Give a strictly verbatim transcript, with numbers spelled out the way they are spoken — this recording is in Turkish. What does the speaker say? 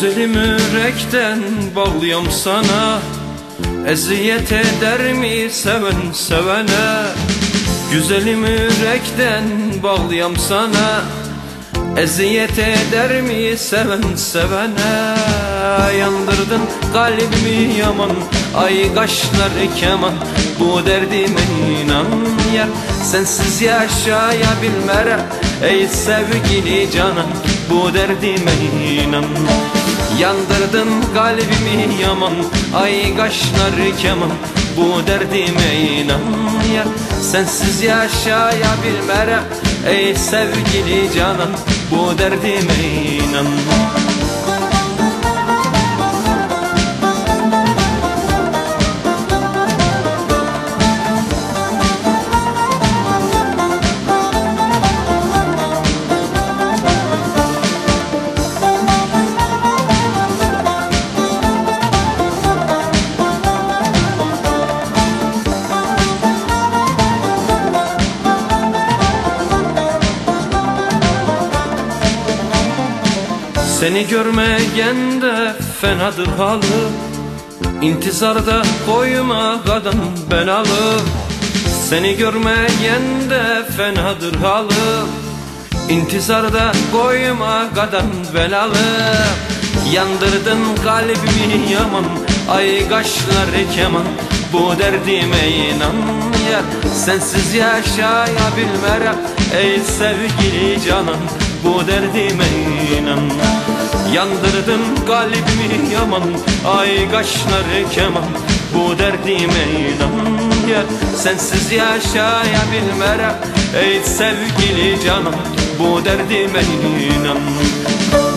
Güzelim yürekten bağlıyam sana, eziyet eder mi seven sevene? Güzelim yürekten bağlıyam sana, eziyet eder mi seven sevene? Yandırdın kalbimi yaman, ay kaşları keman, bu derdime inan yar. Sensiz yaşayabilmere ey sevgili canan, bu derdime inan. Yandırdın kalbimi yaman, ay kaşları keman, bu derdime inan yar. Sensiz yaşayabilmere ey sevgili canan, bu derdime inan. Seni görmeyen de fenadır halı, İntizarda koyma kadın belalı. Seni görmeyen de fenadır halı, İntizarda koyma kadın belalı. Yandırdın kalbimi yaman, ay kaşları keman, bu derdime inan yar. Sensiz yaşayabilmere ey sevgili canan, bu derdime inan. Yandırdın kalbimi yaman, ay kaşları keman, bu derdime inan yar. Sensiz yaşayabilmere ey sevgili canan, bu derdime inan.